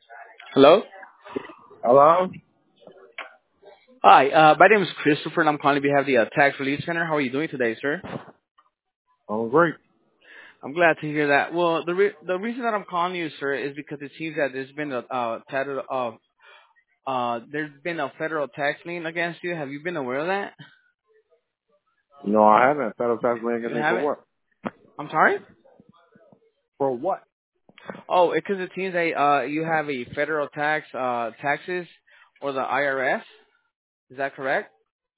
Hello? Hello? Hi, my name is Christopher, and I'm calling on behalf of the Tax Relief Center. How are you doing today, sir? I'm great. I'm glad to hear that. Well, the reason that I'm calling you, sir, is because it seems that there's been a federal tax lien against you. Have you been aware of that? No, I haven't. Federal tax lien You against me for haven't? what? I'm sorry? For what? Oh, because it seems that you have a federal taxes or the IRS. Is that correct?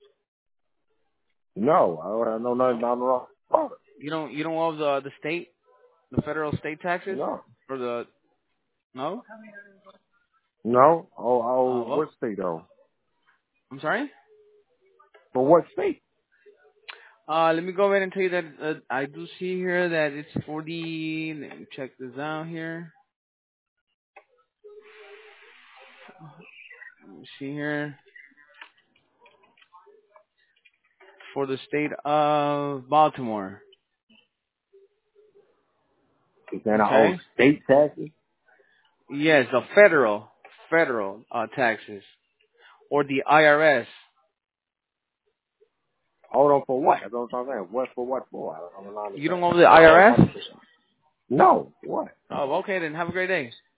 No, I don't know nothing down the wrong about it. You don't owe the federal state taxes No. or the no? No? Oh, Well, what state though? I'm sorry. For what state? Let me go ahead and tell you that I do see here that it's for the. Let me check this out here. Let me see here for the state of Baltimore. You saying I owe Okay. state taxes? Yes, the federal taxes or the IRS. Hold on for what? That's what I'm saying. What for what for? I don't You understand. don't owe the I owe money IRS? for something. No. What? Oh, okay then. Have a great day.